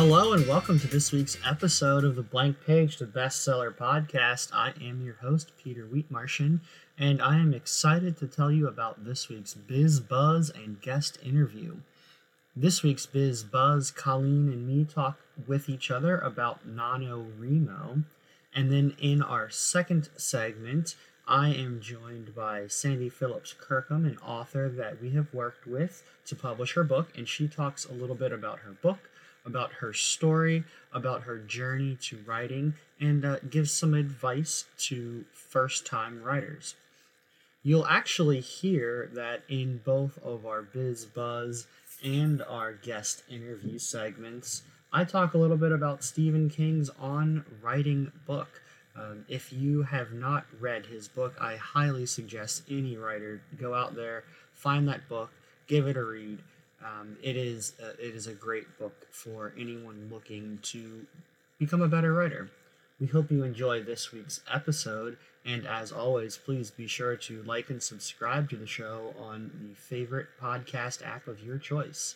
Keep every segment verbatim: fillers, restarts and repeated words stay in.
Hello and welcome to this week's episode of the Blank Page, the bestseller podcast. I am your host, Peter Wheatmartian, and I am excited to tell you about this week's Biz Buzz and guest interview. This week's Biz Buzz, Colleen and me talk with each other about NaNoWriMo, and then in our second segment, I am joined by Sandy Phillips Kirkham, an author that we have worked with to publish her book, and she talks a little bit about her book, about her story, about her journey to writing, and uh, gives some advice to first-time writers. You'll actually hear that in both of our Biz Buzz and our guest interview segments, I talk a little bit about Stephen King's On Writing book. Um, if you have not read his book, I highly suggest any writer go out there, find that book, give it a read. Um, it is uh, it is a great book for anyone looking to become a better writer. We hope you enjoy this week's episode, and as always, please be sure to like and subscribe to the show on the favorite podcast app of your choice.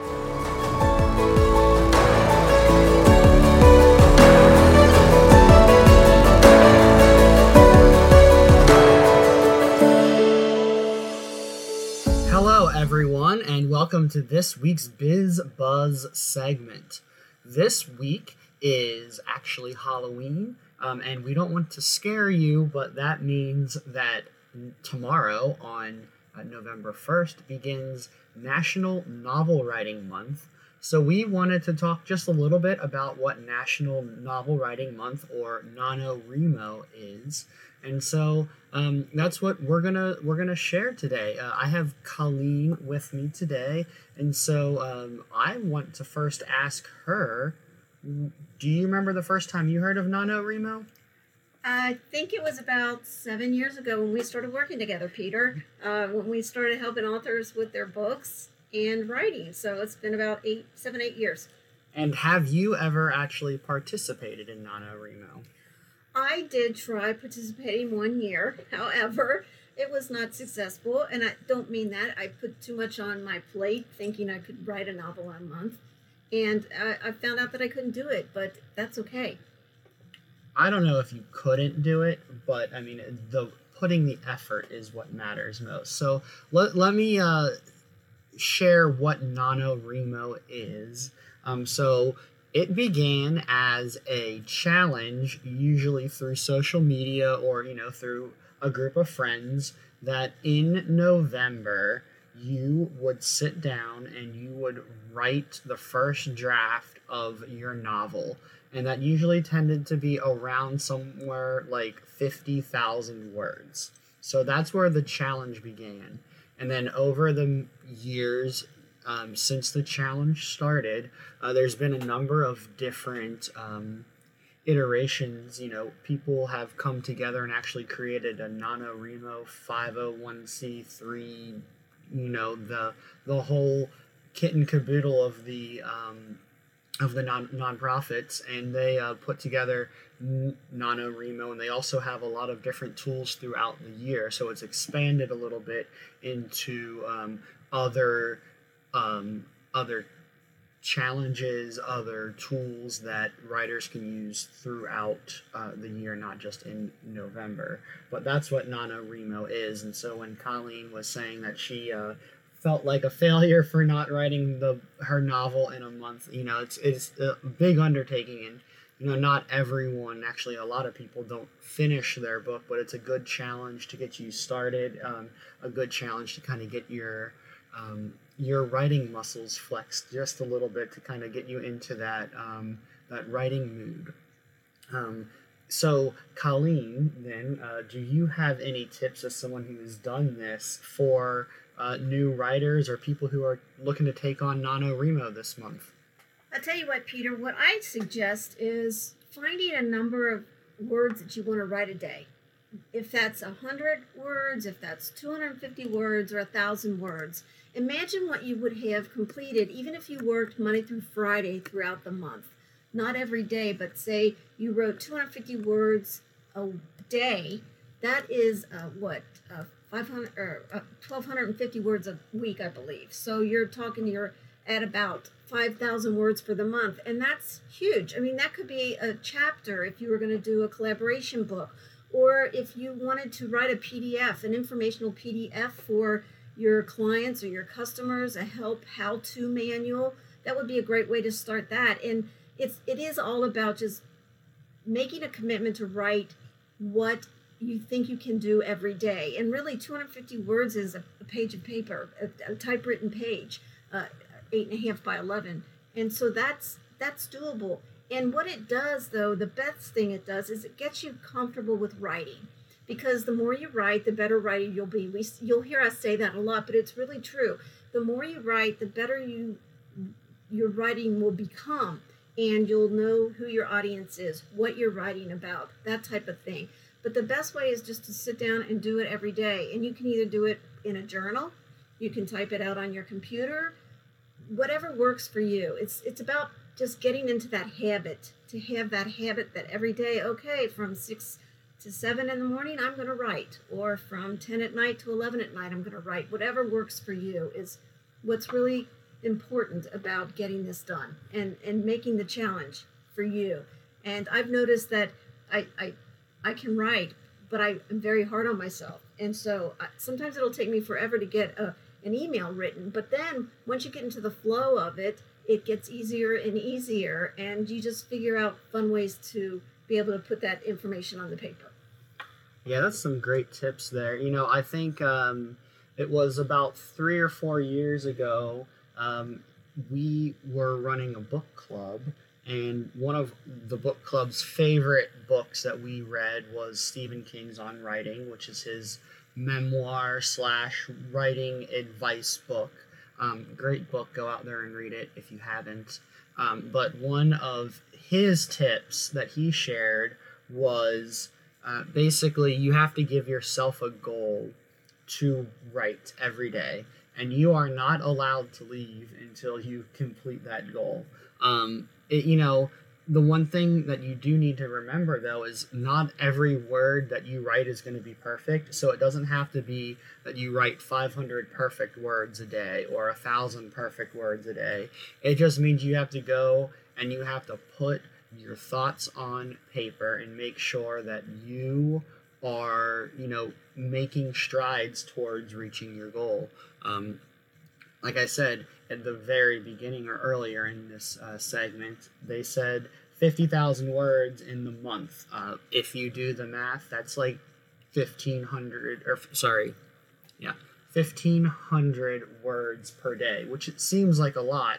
Hello, everyone, and welcome to this week's Biz Buzz segment. This week is actually Halloween, um, and we don't want to scare you, but that means that tomorrow, on uh, November first, begins National Novel Writing Month. So we wanted to talk just a little bit about what National Novel Writing Month, or NaNoWriMo, is. And so um, that's what we're gonna we're gonna share today. Uh, I have Colleen with me today, and so um, I want to first ask her: do you remember the first time you heard of NaNoWriMo? I think it was about seven years ago when we started working together, Peter. Uh, when we started helping authors with their books and writing. So it's been about eight, seven, eight years. And have you ever actually participated in NaNoWriMo? I did try participating one year. However, it was not successful. And I don't mean that. I put too much on my plate thinking I could write a novel a month. And I, I found out that I couldn't do it, but that's okay. I don't know if you couldn't do it, but I mean, the putting the effort is what matters most. So let, let me uh, share what NaNoWriMo is. Um, so it began as a challenge, usually through social media or, you know, through a group of friends, that in November you would sit down and you would write the first draft of your novel. And that usually tended to be around somewhere like fifty thousand words. So that's where the challenge began. And then over the years, um, since the challenge started, uh, there's been a number of different um, iterations. You know, people have come together and actually created a NaNoWriMo five oh one c three, you know, the the whole kit and caboodle of the um, of the non nonprofits, and they uh, put together NaNoWriMo, and they also have a lot of different tools throughout the year. So it's expanded a little bit into um, other um, other challenges, other tools that writers can use throughout uh, the year, not just in November. But that's what NaNoWriMo is. And so when Colleen was saying that she uh, felt like a failure for not writing the her novel in a month, you know, it's it's a big undertaking, and you know, not everyone, actually a lot of people don't finish their book, but it's a good challenge to get you started, um, a good challenge to kind of get your um, your writing muscles flexed just a little bit, to kind of get you into that um, that writing mood. Um, so, Colleen, then, uh, do you have any tips as someone who has done this for uh, new writers or people who are looking to take on NaNoWriMo this month? I'll tell you what, Peter, what I suggest is finding a number of words that you want to write a day. If that's one hundred words, if that's two hundred fifty words, or one thousand words, imagine what you would have completed even if you worked Monday through Friday throughout the month. Not every day, but say you wrote two hundred fifty words a day. That is, uh, what, uh, five hundred or uh, one thousand two hundred fifty words a week, I believe. So you're talking, you're at about five thousand words for the month. And that's huge. I mean, that could be a chapter if you were going to do a collaboration book, or if you wanted to write a P D F, an informational P D F for your clients or your customers, a help how-to manual. That would be a great way to start that. And it's it is all about just making a commitment to write what you think you can do every day. And really, two hundred fifty words is a, a page of paper, a, a typewritten page, uh, eight and a half by eleven. And so that's that's doable. And what it does, though, the best thing it does is it gets you comfortable with writing. Because the more you write, the better writer you'll be. We, you'll hear us say that a lot, but it's really true. The more you write, the better you your writing will become. And you'll know who your audience is, what you're writing about, that type of thing. But the best way is just to sit down and do it every day. And you can either do it in a journal, you can type it out on your computer, whatever works for you. It's it's about just getting into that habit, to have that habit that every day, okay, from six to seven in the morning, I'm going to write. Or from ten at night to eleven at night, I'm going to write. Whatever works for you is what's really important about getting this done and, and making the challenge for you. And I've noticed that I, I, I can write, but I am very hard on myself. And so I, sometimes it'll take me forever to get a, an email written. But then once you get into the flow of it, it gets easier and easier. And you just figure out fun ways to be able to put that information on the paper. Yeah, that's some great tips there. You know, I think um, it was about three or four years ago, um, we were running a book club, and one of the book club's favorite books that we read was Stephen King's On Writing, which is his memoir slash writing advice book. Um, great book. Go out there and read it if you haven't. Um, but one of his tips that he shared was uh, basically you have to give yourself a goal to write every day, and you are not allowed to leave until you complete that goal. Um, it, you know, the one thing that you do need to remember, though, is not every word that you write is going to be perfect. So it doesn't have to be that you write five hundred perfect words a day or one thousand perfect words a day. It just means you have to go and you have to put your thoughts on paper and make sure that you are, you know, making strides towards reaching your goal. Um, like I said at the very beginning or earlier in this uh, segment, they said fifty thousand words in the month. Uh, if you do the math, that's like fifteen hundred, or sorry, yeah, fifteen hundred words per day, which it seems like a lot.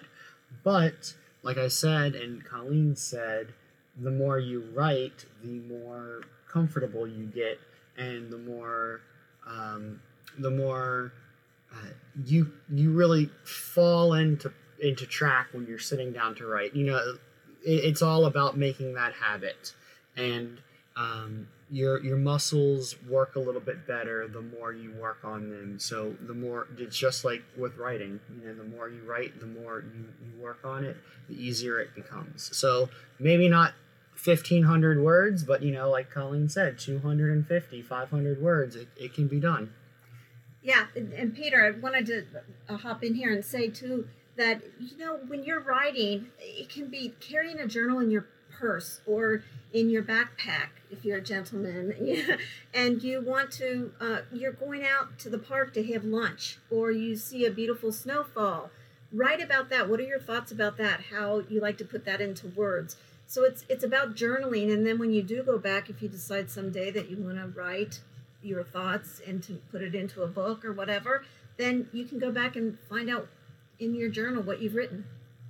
But like I said, and Colleen said, the more you write, the more comfortable you get, and the more, um, the more uh, you you really fall into into track when you're sitting down to write. You know, it, it's all about making that habit, and um, your your muscles work a little bit better the more you work on them. So the more, it's just like with writing. You know, the more you write, the more you, you work on it, the easier it becomes. So maybe not fifteen hundred words, but, you know, like Colleen said, two hundred fifty, five hundred words, it, it can be done. Yeah, and, and Peter, I wanted to uh, hop in here and say, too, that, you know, when you're writing, it can be carrying a journal in your purse or in your backpack, if you're a gentleman, and you want to, uh, you're going out to the park to have lunch, or you see a beautiful snowfall. Write about that. What are your thoughts about that? How you like to put that into words? So it's it's about journaling, and then when you do go back, if you decide someday that you want to write your thoughts and to put it into a book or whatever, then you can go back and find out in your journal what you've written.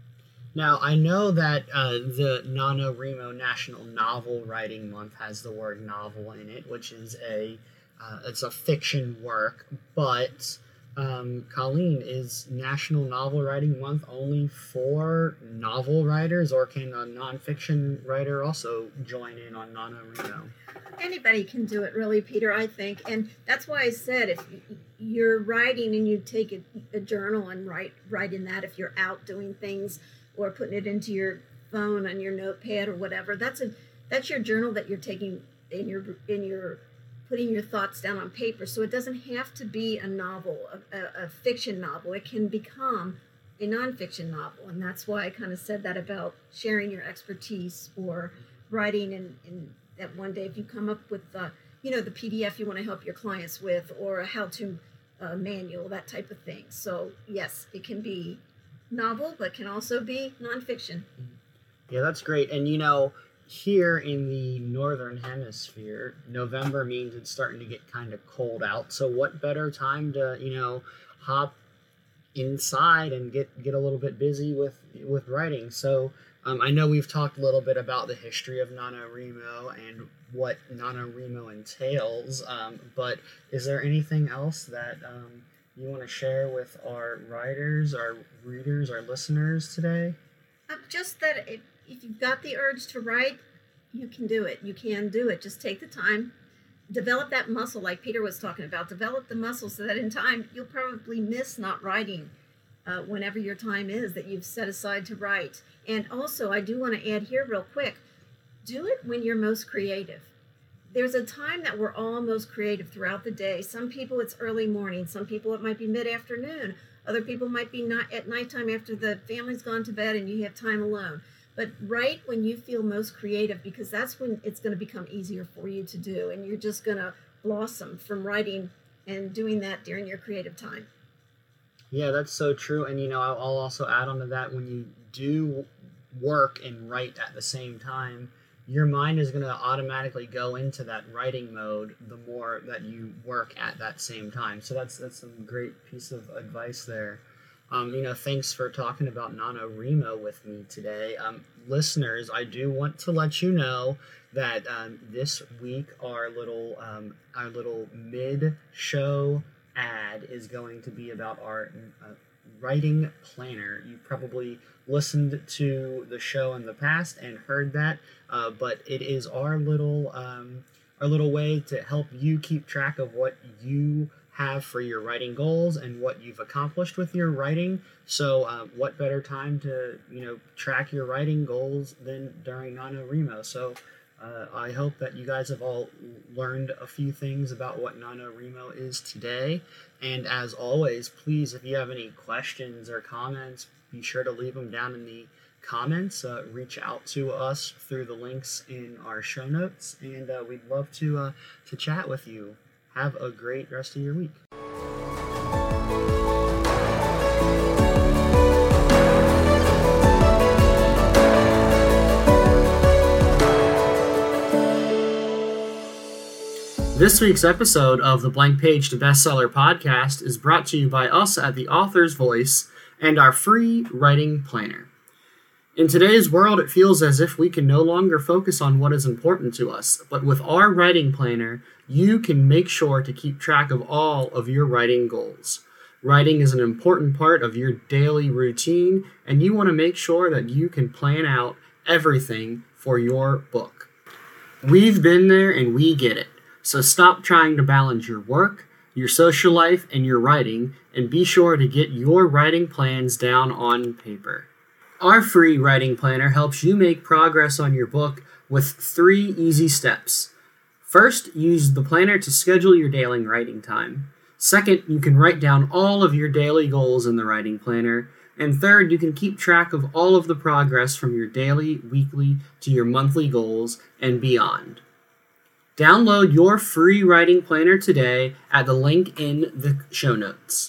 Now, I know that uh, the NaNoWriMo National Novel Writing Month has the word novel in it, which is a uh, it's a fiction work, but um, Colleen, is National Novel Writing Month only for novel writers, or can a nonfiction writer also join in on NaNoWriMo? Anybody can do it, really, Peter, I think. And that's why I said if you're writing and you take a, a journal and write, write in that, if you're out doing things or putting it into your phone on your notepad or whatever, that's a that's your journal that you're taking in your in your putting your thoughts down on paper. So it doesn't have to be a novel, a, a, a fiction novel. It can become a nonfiction novel. And that's why I kind of said that about sharing your expertise or writing in, in that one day if you come up with the, you know, the P D F you want to help your clients with, or a how-to uh, manual, that type of thing. So yes, it can be novel, but can also be nonfiction. Yeah, that's great. And you know, here in the northern hemisphere, November means it's starting to get kind of cold out. So what better time to, you know, hop inside and get get a little bit busy with with writing. So um, I know we've talked a little bit about the history of NaNoWriMo and what NaNoWriMo entails, um, but is there anything else that um, you want to share with our writers, our readers, our listeners today? Uh, just that if, if you've got the urge to write, you can do it. You can do it. Just take the time. Develop that muscle like Peter was talking about. Develop the muscle so that in time you'll probably miss not writing uh, whenever your time is that you've set aside to write. And also, I do want to add here real quick, do it when you're most creative. There's a time that we're all most creative throughout the day. Some people it's early morning. Some people it might be mid-afternoon. Other people might be not at nighttime after the family's gone to bed and you have time alone. But write when you feel most creative, because that's when it's going to become easier for you to do. And you're just going to blossom from writing and doing that during your creative time. Yeah, that's so true. And, you know, I'll I'll also add on to that, when you do work and write at the same time, your mind is going to automatically go into that writing mode the more that you work at that same time. So that's that's some great piece of advice there. Um, you know, thanks for talking about NaNoWriMo with me today. Um, listeners, I do want to let you know that um, this week our little um, our little mid-show ad is going to be about our uh, writing planner. You probably listened to the show in the past and heard that, uh, but it is our little um, our little way to help you keep track of what you have for your writing goals and what you've accomplished with your writing. So uh, what better time to, you know, track your writing goals than during NaNoWriMo. So uh, I hope that you guys have all learned a few things about what NaNoWriMo is today. And as always, please, if you have any questions or comments, be sure to leave them down in the comments. Uh, reach out to us through the links in our show notes, and uh, we'd love to uh, to chat with you. Have a great rest of your week. This week's episode of the Blank Page to Bestseller podcast is brought to you by us at The Author's Voice and our free writing planner. In today's world, it feels as if we can no longer focus on what is important to us, but with our writing planner, you can make sure to keep track of all of your writing goals. Writing is an important part of your daily routine, and you want to make sure that you can plan out everything for your book. We've been there and we get it. So stop trying to balance your work, your social life, and your writing, and be sure to get your writing plans down on paper. Our free writing planner helps you make progress on your book with three easy steps. First, use the planner to schedule your daily writing time. Second, you can write down all of your daily goals in the writing planner. And third, you can keep track of all of the progress from your daily, weekly, to your monthly goals and beyond. Download your free writing planner today at the link in the show notes.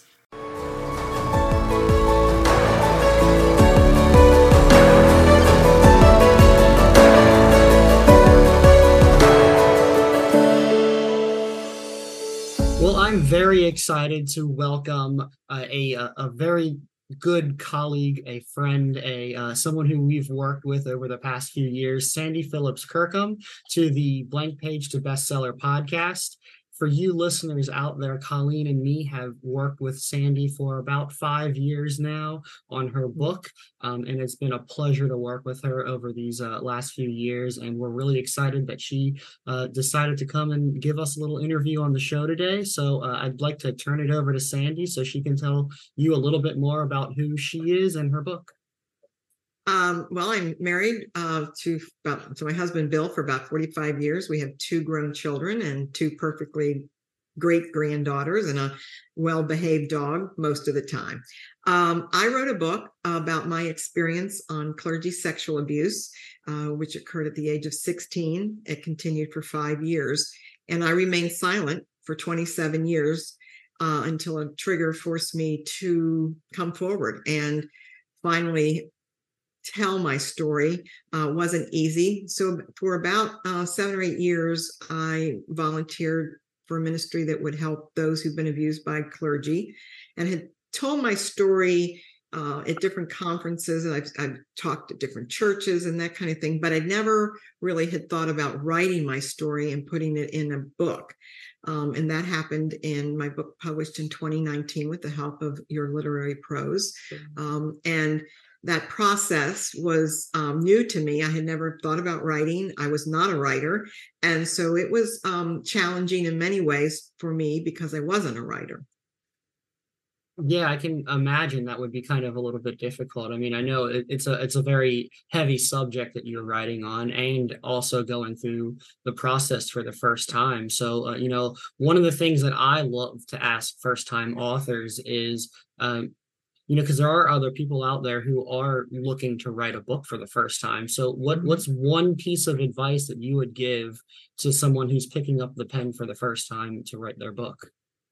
Well, I'm very excited to welcome uh, a, a a very good colleague, a friend, a uh, someone who we've worked with over the past few years, Sandy Phillips Kirkham, to the Blank Page to Bestseller podcast. For you listeners out there, Colleen and me have worked with Sandy for about five years now on her book, um, and it's been a pleasure to work with her over these uh, last few years, and we're really excited that she uh, decided to come and give us a little interview on the show today. So uh, I'd like to turn it over to Sandy so she can tell you a little bit more about who she is and her book. Um, well, I'm married uh, to about, to my husband, Bill, for about forty-five years. We have two grown children and two perfectly great granddaughters and a well-behaved dog most of the time. Um, I wrote a book about my experience on clergy sexual abuse, uh, which occurred at the age of sixteen. It continued for five years, and I remained silent for twenty-seven years uh, until a trigger forced me to come forward and finally tell my story. Uh, wasn't easy. So for about uh, seven or eight years, I volunteered for a ministry that would help those who've been abused by clergy, and had told my story uh, at different conferences, and I've, I've talked at different churches and that kind of thing, but I never really had thought about writing my story and putting it in a book. Um, and that happened in my book published in twenty nineteen with the help of Your Literary Prose. Um, and that process was um, new to me. I had never thought about writing. I was not a writer. And so it was um, challenging in many ways for me because I wasn't a writer. Yeah, I can imagine that would be kind of a little bit difficult. I mean, I know it, it's a it's a very heavy subject that you're writing on, and also going through the process for the first time. So, uh, you know, one of the things that I love to ask first-time authors is, um, you know, because there are other people out there who are looking to write a book for the first time. So, what what's one piece of advice that you would give to someone who's picking up the pen for the first time to write their book?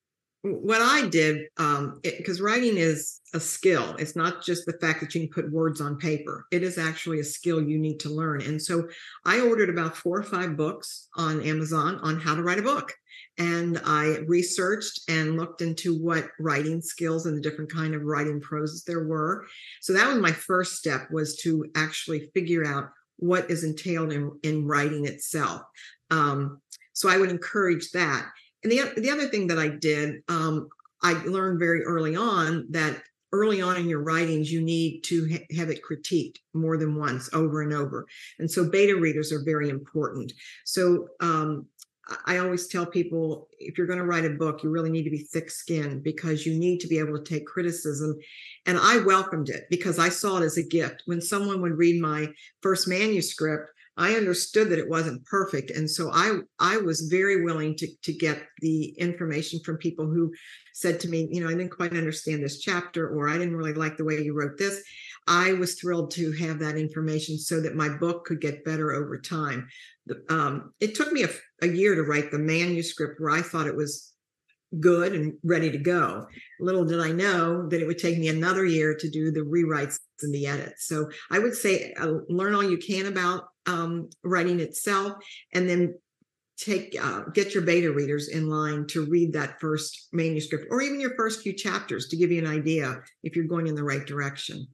What I did, um, because writing is a skill. It's not just the fact that you can put words on paper. It is actually a skill you need to learn. And so I ordered about four or five books on Amazon on how to write a book. And I researched and looked into what writing skills and the different kind of writing proses there were. So that was my first step, was to actually figure out what is entailed in, in writing itself. Um, so I would encourage that. And the, the other thing that I did, um, I learned very early on that early on in your writings, you need to ha- have it critiqued more than once, over and over. And so beta readers are very important. So um, I always tell people, if you're going to write a book, you really need to be thick-skinned, because you need to be able to take criticism. And I welcomed it because I saw it as a gift. When someone would read my first manuscript, I understood that it wasn't perfect. And so I, I was very willing to, to get the information from people who said to me, you know, I didn't quite understand this chapter, or I didn't really like the way you wrote this. I was thrilled to have that information so that my book could get better over time. Um, it took me a, a year to write the manuscript where I thought it was good and ready to go. Little did I know that it would take me another year to do the rewrites and the edits. So I would say uh, learn all you can about um, writing itself, and then take uh, get your beta readers in line to read that first manuscript, or even your first few chapters, to give you an idea if you're going in the right direction.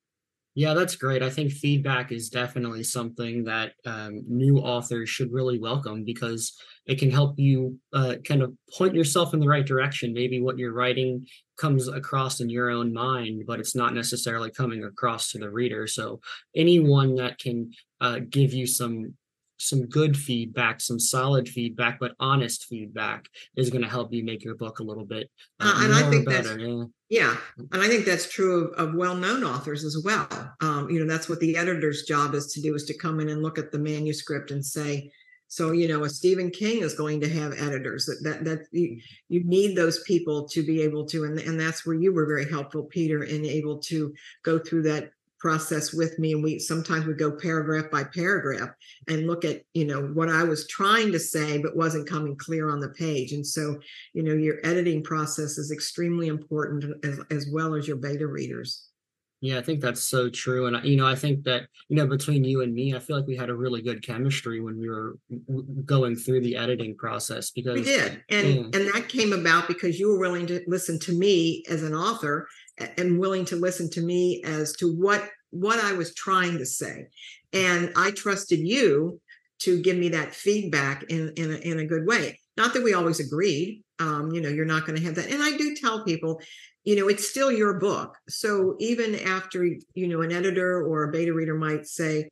Yeah, that's great. I think feedback is definitely something that um, new authors should really welcome, because it can help you uh, kind of point yourself in the right direction. Maybe what you're writing comes across in your own mind, but it's not necessarily coming across to the reader. So anyone that can uh, give you some some good feedback, some solid feedback, but honest feedback, is going to help you make your book a little bit uh, uh, and more I think better. that's Yeah. Yeah, and I think that's true of, of well-known authors as well. Um, you know, that's what the editor's job is to do, is to come in and look at the manuscript and say, so, you know, a Stephen King is going to have editors. That that, that you, you need those people to be able to, and, and that's where you were very helpful, Peter, in able to go through that process with me. And we sometimes would go paragraph by paragraph and look at, you know, what I was trying to say but wasn't coming clear on the page. And so, you know, your editing process is extremely important, as, as well as your beta readers. Yeah, I think that's so true. And, you know, I think that, you know, between you and me, I feel like we had a really good chemistry when we were w- going through the editing process, because We did. And yeah. and that came about because you were willing to listen to me as an author, and willing to listen to me as to what what I was trying to say. And I trusted you to give me that feedback in in a, in a good way. Not that we always agreed. Um, you know, you're not going to have that. And I do tell people, you know, it's still your book. So even after, you know, an editor or a beta reader might say,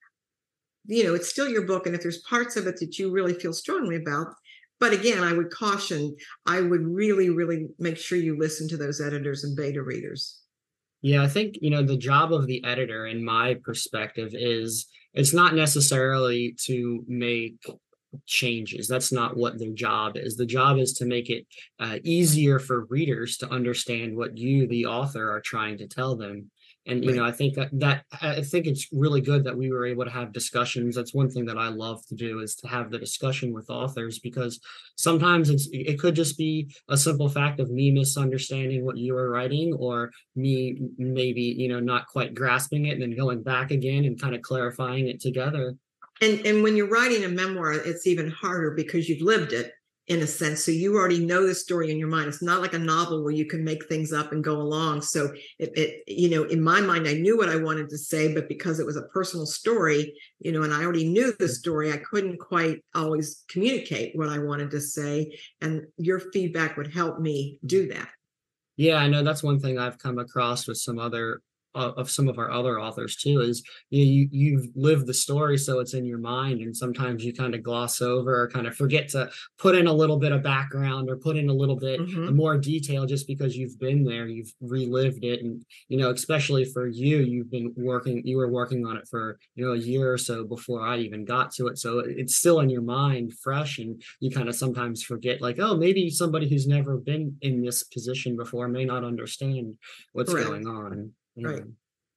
you know, it's still your book. And if there's parts of it that you really feel strongly about, but again, I would caution, I would really, really make sure you listen to those editors and beta readers. Yeah, I think, you know, the job of the editor, in my perspective, is it's not necessarily to make changes. That's not what their job is. The job is to make it uh, easier for readers to understand what you, the author, are trying to tell them. And you Right. know, I think that that I think it's really good that we were able to have discussions. That's one thing that I love to do, is to have the discussion with authors, because sometimes it's it could just be a simple fact of me misunderstanding what you are writing, or me maybe, you know, not quite grasping it and then going back again and kind of clarifying it together. And and when you're writing a memoir, it's even harder because you've lived it in a sense. So you already know the story in your mind. It's not like a novel where you can make things up and go along. So it, it you know, in my mind, I knew what I wanted to say, but because it was a personal story, you know, and I already knew the story, I couldn't quite always communicate what I wanted to say. And your feedback would help me do that. Yeah, I know that's one thing I've come across with some other uh, of some of our other authors too, is you know, you you've lived the story, so it's in your mind, and sometimes you kind of gloss over or kind of forget to put in a little bit of background or put in a little bit Mm-hmm. more detail, just because you've been there, you've relived it. And you know, especially for you, you've been working you were working on it for, you know, a year or so before I even got to it, so it's still in your mind fresh, and you kind of sometimes forget, like, oh, maybe somebody who's never been in this position before may not understand what's Correct. going on. Yeah. Right.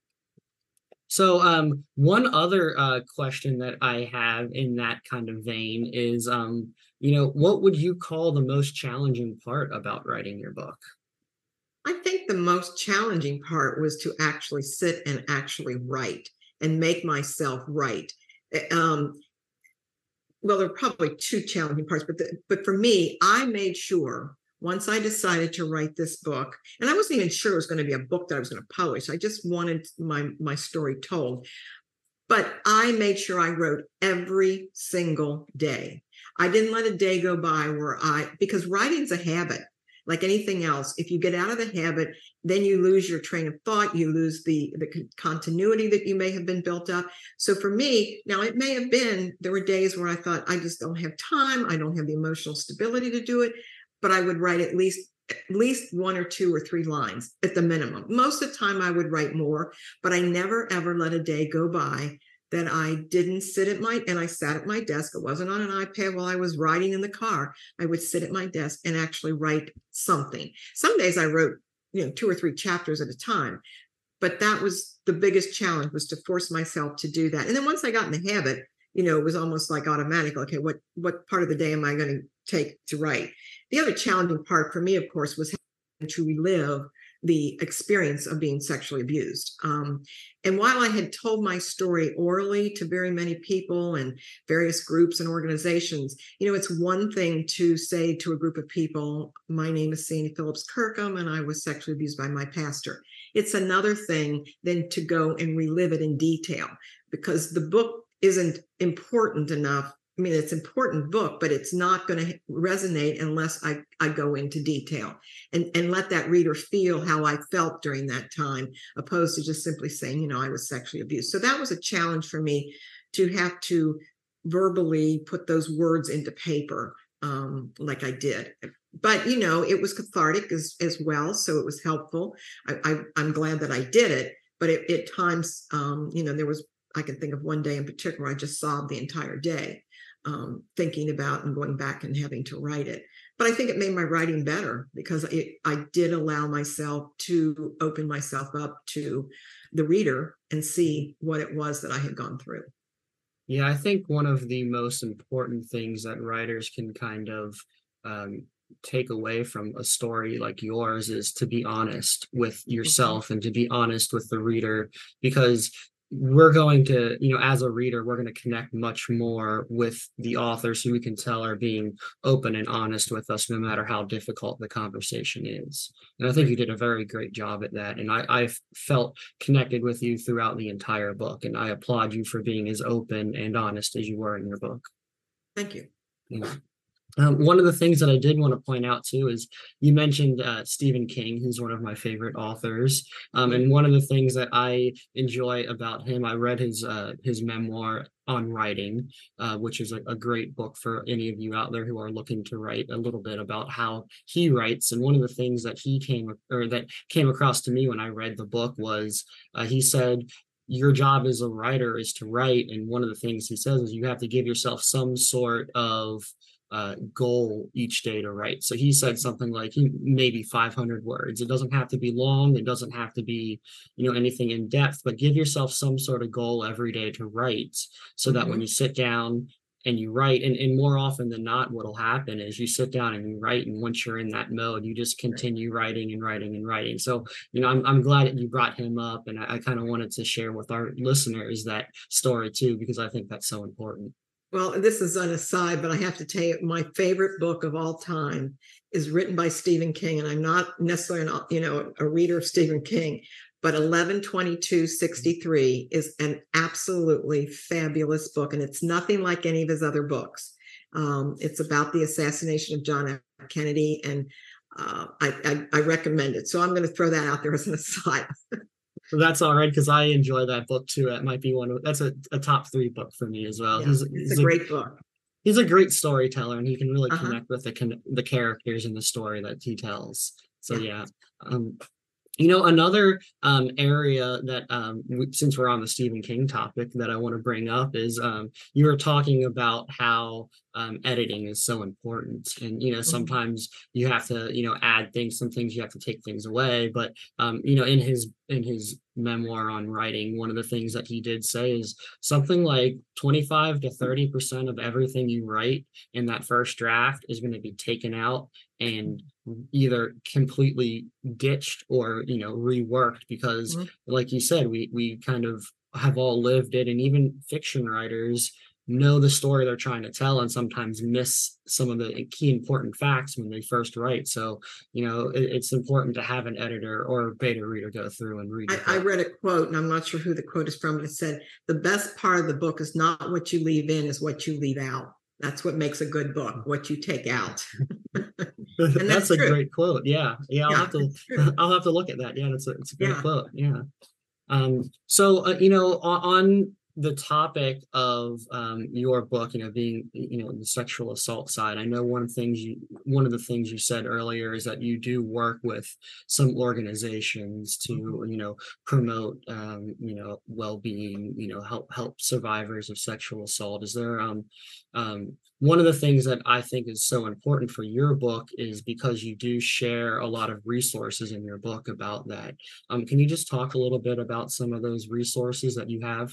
So, um, one other uh, question that I have in that kind of vein is, um, you know, what would you call the most challenging part about writing your book? I think the most challenging part was to actually sit and actually write and make myself write. Eh, Um, well, there are probably two challenging parts, but the, but for me, I made sure once I decided to write this book, and I wasn't even sure it was going to be a book that I was going to publish. I just wanted my my story told. But I made sure I wrote every single day. I didn't let a day go by where I, because writing's a habit, like anything else. If you get out of the habit, then you lose your train of thought, you lose the, the continuity that you may have been built up. So for me, now it may have been, there were days where I thought, I just don't have time, I don't have the emotional stability to do it, but I would write at least at least one or two or three lines at the minimum. Most of the time I would write more, but I never ever let a day go by that I didn't sit at my, and I sat at my desk. It wasn't on an iPad while I was riding in the car. I would sit at my desk and actually write something. Some days I wrote, you know, two or three chapters at a time, but that was the biggest challenge, was to force myself to do that. And then once I got in the habit, you know, it was almost like automatic. Okay, what, what part of the day am I going to take to write? The other challenging part for me, of course, was having to relive the experience of being sexually abused. Um, and while I had told my story orally to very many people and various groups and organizations, you know, it's one thing to say to a group of people, my name is Sandy Phillips Kirkham, and I was sexually abused by my pastor. It's another thing than to go and relive it in detail, because the book isn't important enough. I mean, it's an important book, but it's not going to resonate unless I, I go into detail and, and let that reader feel how I felt during that time, opposed to just simply saying, you know, I was sexually abused. So that was a challenge for me, to have to verbally put those words into paper, um, like I did. But, you know, it was cathartic as, as well. So it was helpful. I, I, I'm glad that I did it. But it, at times, um, you know, there was, I can think of one day in particular, I just sobbed the entire day. Um, thinking about and going back and having to write it. But I think it made my writing better, because it, I did allow myself to open myself up to the reader and see what it was that I had gone through. Yeah, I think one of the most important things that writers can kind of um, take away from a story like yours is to be honest with yourself, mm-hmm. and to be honest with the reader, because we're going to, you know, as a reader, we're going to connect much more with the authors who we can tell are being open and honest with us, no matter how difficult the conversation is. And I think you did a very great job at that. And I, I felt connected with you throughout the entire book. And I applaud you for being as open and honest as you were in your book. Thank you. Yeah. Um, one of the things that I did want to point out too is you mentioned uh, Stephen King, who's one of my favorite authors. Um, and one of the things that I enjoy about him, I read his uh, his memoir on writing, uh, which is a, a great book for any of you out there who are looking to write a little bit about how he writes. And one of the things that he came or that came across to me when I read the book was uh, he said, your job as a writer is to write. And one of the things he says is you have to give yourself some sort of uh, goal each day to write. So he said something like maybe five hundred words. It doesn't have to be long. It doesn't have to be, you know, anything in depth, but give yourself some sort of goal every day to write so that Mm-hmm. when you sit down and you write, and, and more often than not, what'll happen is you sit down and you write, and once you're in that mode, you just continue writing and writing and writing. So, you know, I'm, I'm glad that you brought him up, and I, I kind of wanted to share with our listeners that story too, because I think that's so important. Well, this is an aside, but I have to tell you, my favorite book of all time is written by Stephen King, and I'm not necessarily, an, you know, a reader of Stephen King, but eleven twenty-two sixty-three is an absolutely fabulous book, and it's nothing like any of his other books. Um, it's about the assassination of John F. Kennedy, and uh, I, I, I recommend it. So I'm going to throw that out there as an aside. Well, that's all right, because I enjoy that book too. It might be one of that's a, a top three book for me as well. Yeah, he's, it's he's a great book. He's a great storyteller, and he can really Uh-huh. connect with the the characters in the story that he tells. So Yeah. yeah. Um, you know, another um, area that, um, we, since we're on the Stephen King topic, that I want to bring up is um, you were talking about how um, editing is so important. And, you know, Mhm. sometimes you have to, you know, add things, some things you have to take things away. But, um, you know, in his in his memoir on writing, one of the things that he did say is something like twenty-five to thirty percent of everything you write in that first draft is going to be taken out and either completely ditched or, you know, reworked, because Mhm. like you said, we we kind of have all lived it, and even fiction writers know the story they're trying to tell and sometimes miss some of the key important facts when they first write. So, you know, it, it's important to have an editor or a beta reader go through and read I, it. I read a quote, and I'm not sure who the quote is from, but it said, "The best part of the book is not what you leave in, is what you leave out. That's what makes a good book, what you take out." And That's that's a true. great quote. Yeah. Yeah. I'll Yeah, have to, it's true. I'll have to look at that. Yeah. That's a, it's a great Yeah. quote. Yeah. Um, so, uh, you know, on, on the topic of um, your book, you know, being, you know, the sexual assault side, I know one of the things you, one of the things you said earlier is that you do work with some organizations to, Mhm. you know, promote, um, you know, well-being, you know, help help survivors of sexual assault. Is there, um, um, one of the things that I think is so important for your book is because you do share a lot of resources in your book about that. Um, can you just talk a little bit about some of those resources that you have?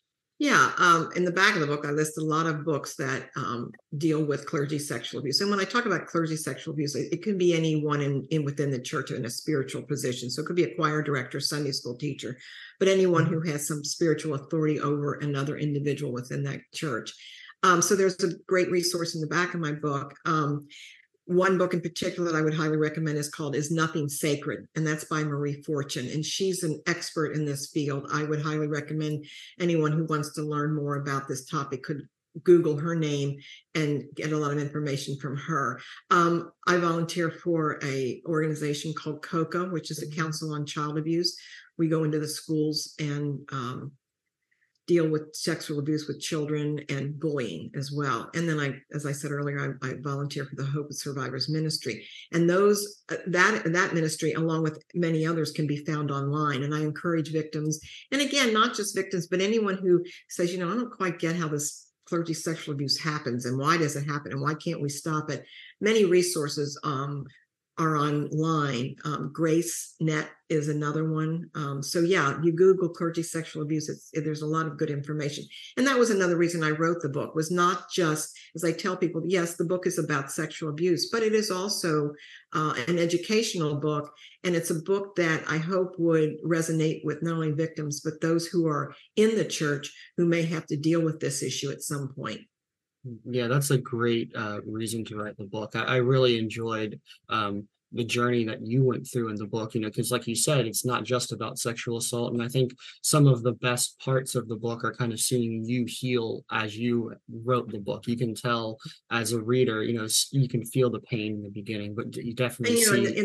Yeah, um, in the back of the book, I list a lot of books that um, deal with clergy sexual abuse. And when I talk about clergy sexual abuse, it, it can be anyone in, in within the church in a spiritual position. So it could be a choir director, Sunday school teacher, but anyone who has some spiritual authority over another individual within that church. Um, so there's a great resource in the back of my book. Um, One book in particular that I would highly recommend is called Is Nothing Sacred? And that's by Marie Fortune. And she's an expert in this field. I would highly recommend anyone who wants to learn more about this topic could Google her name and get a lot of information from her. Um, I volunteer for a organization called COCA, which is a Council on Child Abuse. We go into the schools and um, deal with sexual abuse with children and bullying as well. And then I, as I said earlier, I, I volunteer for the Hope of Survivors Ministry. And those uh, that that ministry, along with many others, can be found online. And I encourage victims, and again, not just victims, but anyone who says, you know, I don't quite get how this clergy sexual abuse happens and why does it happen and why can't we stop it? Many resources um, are online. Um, GraceNet is another one. Um, so yeah, you Google clergy sexual abuse. It's, it, there's a lot of good information. And that was another reason I wrote the book, was not just, as I tell people, yes, the book is about sexual abuse, but it is also uh, an educational book. And it's a book that I hope would resonate with not only victims, but those who are in the church who may have to deal with this issue at some point. Yeah, that's a great uh, reason to write the book. I, I really enjoyed um, the journey that you went through in the book, you know, because like you said, it's not just about sexual assault. And I think some of the best parts of the book are kind of seeing you heal as you wrote the book. You can tell as a reader, you know, you can feel the pain in the beginning, but you definitely And you know, in see. the, in the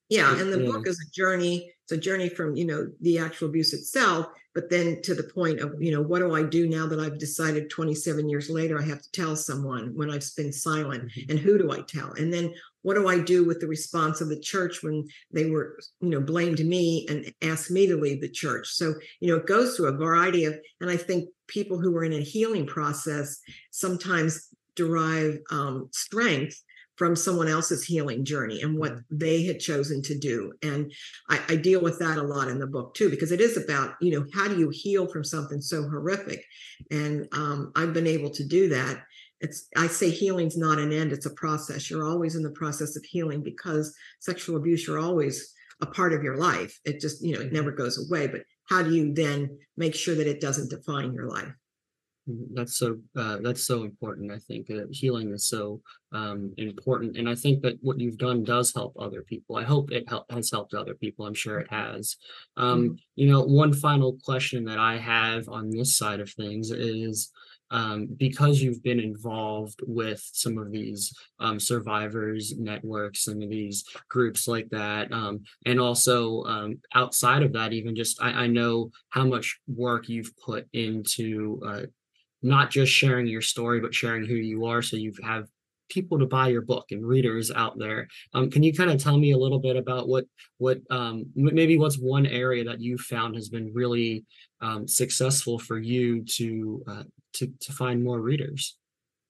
Yeah, and the Yeah. book is a journey. It's a journey from, you know, the actual abuse itself, but then to the point of, you know, what do I do now that I've decided twenty-seven years later I have to tell someone when I've been silent, mm-hmm. and who do I tell? And then what do I do with the response of the church when they were, you know, blamed me and asked me to leave the church? So, you know, it goes through a variety of, and I think people who are in a healing process sometimes derive um, strength from someone else's healing journey and what they had chosen to do. And I, I deal with that a lot in the book too, because it is about, you know, how do you heal from something so horrific? And um, I've been able to do that. It's, I say healing's not an end, it's a process. You're always in the process of healing because sexual abuse, you're always a part of your life. It just, you know, it never goes away. But how do you then make sure that it doesn't define your life? That's so uh, that's so important. I think uh, healing is so um, important, and I think that what you've done does help other people. I hope it help, has helped other people. I'm sure it has. Um, mm-hmm. You know, one final question that I have on this side of things is, um, because you've been involved with some of these um, survivors networks, some of these groups like that, um, and also um, outside of that, even just I, I know how much work you've put into. Uh, not just sharing your story, but sharing who you are. So you have people to buy your book and readers out there. Um, can you kind of tell me a little bit about what, what um, maybe what's one area that you found has been really um, successful for you to, uh, to, to find more readers?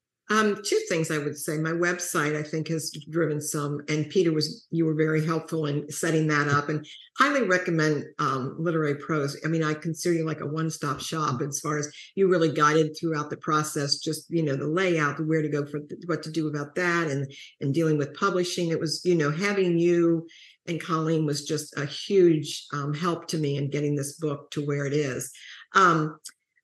Um, two things I would say. My website, I think, has driven some, and Peter was, you were very helpful in setting that up, and highly recommend um, Literary Prose. I mean, I consider you like a one-stop shop as far as you really guided throughout the process, just, you know, the layout, where to go for what to do about that, and, and dealing with publishing. It was, you know, having you and Colleen was just a huge um, help to me in getting this book to where it is. Um,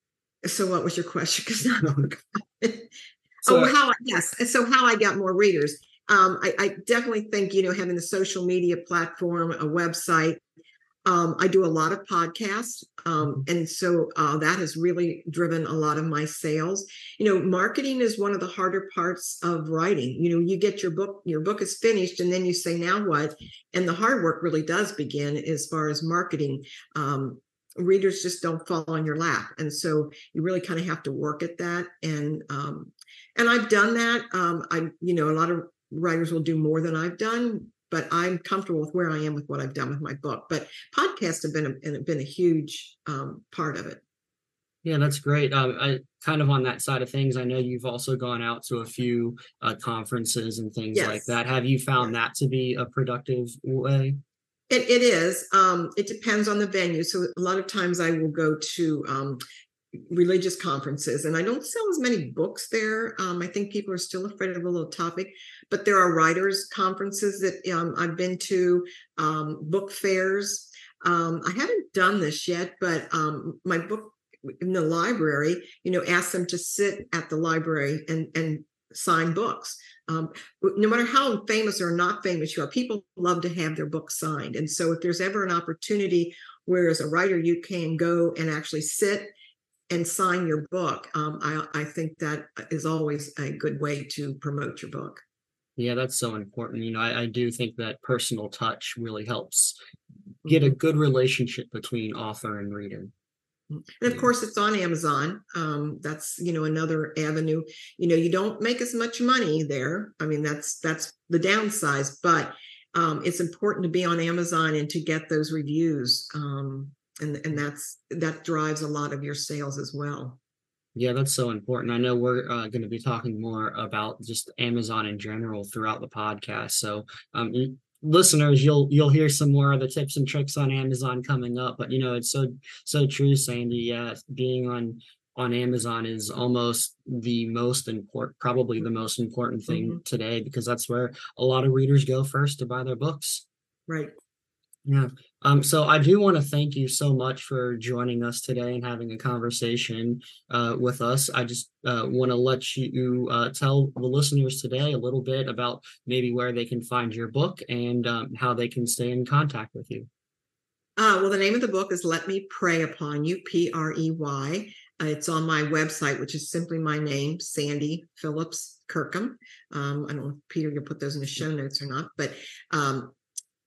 so what was your question? Because So, oh, how, yes. So how I got more readers. Um, I, I definitely think, you know, having the social media platform, a website. Um, I do a lot of podcasts. Um, and so uh, that has really driven a lot of my sales. You know, marketing is one of the harder parts of writing. You know, you get your book, your book is finished, and then you say, now what? And the hard work really does begin as far as marketing. Um, readers just don't fall on your lap. And so you really kind of have to work at that. And, um, and I've done that. Um, I, you know, a lot of writers will do more than I've done, but I'm comfortable with where I am with what I've done with my book. But podcasts have been a, been a huge um, part of it. Yeah, that's great. Um, I kind of on that side of things, I know you've also gone out to a few uh, conferences and things yes. like that. Have you found yes. that to be a productive way? It, it is. Um, it depends on the venue. So a lot of times I will go to um, religious conferences, and I don't sell as many books there. Um, I think people are still afraid of a little topic, but there are writers' conferences that um, I've been to, um, book fairs. Um, I haven't done this yet, but um, my book in the library, you know, ask them to sit at the library and, and sign books. Um, no matter how famous or not famous you are, people love to have their books signed. And so if there's ever an opportunity where as a writer you can go and actually sit and sign your book, um, I, I think that is always a good way to promote your book. Yeah, that's so important. You know, I, I do think that personal touch really helps get mm-hmm. a good relationship between author and reader. And of course, it's on Amazon. Um, that's, you know, another avenue. You know, you don't make as much money there. I mean, that's that's the downside, but um, it's important to be on Amazon and to get those reviews. Um, and, and that's that drives a lot of your sales as well. Yeah, that's so important. I know we're uh, going to be talking more about just Amazon in general throughout the podcast. So um, listeners, you'll you'll hear some more of the tips and tricks on Amazon coming up. But you know, it's so so true, Sandy. Yeah, being on on Amazon is almost the most important, probably the most important thing mm-hmm. today, because that's where a lot of readers go first to buy their books. Right. Yeah. Um, so I do want to thank you so much for joining us today and having a conversation uh, with us. I just uh, want to let you uh, tell the listeners today a little bit about maybe where they can find your book and um, how they can stay in contact with you. Uh, well, the name of the book is Let Me Prey Upon You, P R E Y. Uh, it's on my website, which is simply my name, Sandy Phillips Kirkham. Um, I don't know if Peter, you'll put those in the show notes or not, but um,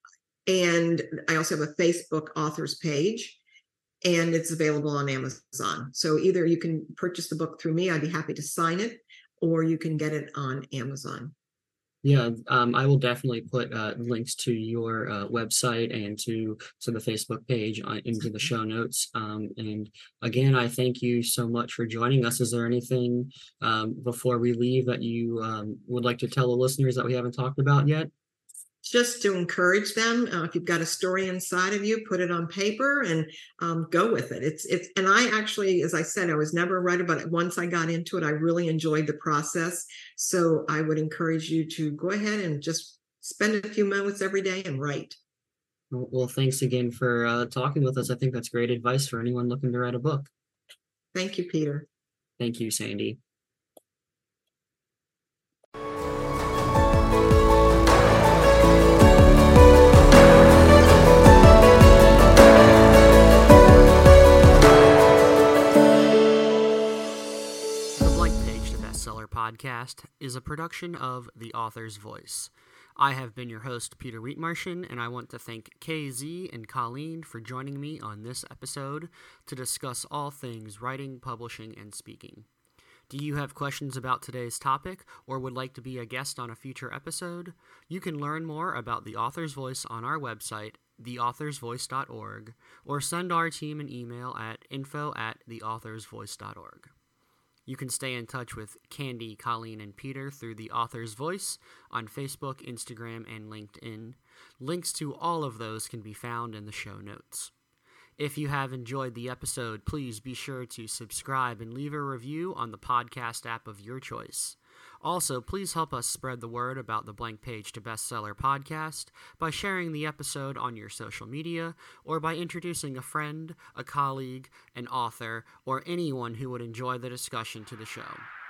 And I also have a Facebook authors page, and it's available on Amazon. So either you can purchase the book through me, I'd be happy to sign it, or you can get it on Amazon. Yeah, um, I will definitely put uh, links to your uh, website and to to the Facebook page on, into the show notes. Um, and again, I thank you so much for joining us. Is there anything um, before we leave that you um, would like to tell the listeners that we haven't talked about yet? Just to encourage them, uh, if you've got a story inside of you, put it on paper and um, go with it. It's it's and I actually, as I said, I was never a writer, but once I got into it, I really enjoyed the process. So I would encourage you to go ahead and just spend a few moments every day and write. Well, well, thanks again for uh, talking with us. I think that's great advice for anyone looking to write a book. Thank you, Peter. Thank you, Sandy. Podcast is a production of The Author's Voice. I have been your host, Peter Wheatmartian, and I want to thank K Z and Colleen for joining me on this episode to discuss all things writing, publishing, and speaking. Do you have questions about today's topic or would like to be a guest on a future episode? You can learn more about The Author's Voice on our website, the authors voice dot org, or send our team an email at info at the authors voice dot org. You can stay in touch with Candy, Colleen, and Peter through The Author's Voice on Facebook, Instagram, and LinkedIn. Links to all of those can be found in the show notes. If you have enjoyed the episode, please be sure to subscribe and leave a review on the podcast app of your choice. Also, please help us spread the word about the Blank Page to Bestseller podcast by sharing the episode on your social media or by introducing a friend, a colleague, an author, or anyone who would enjoy the discussion to the show.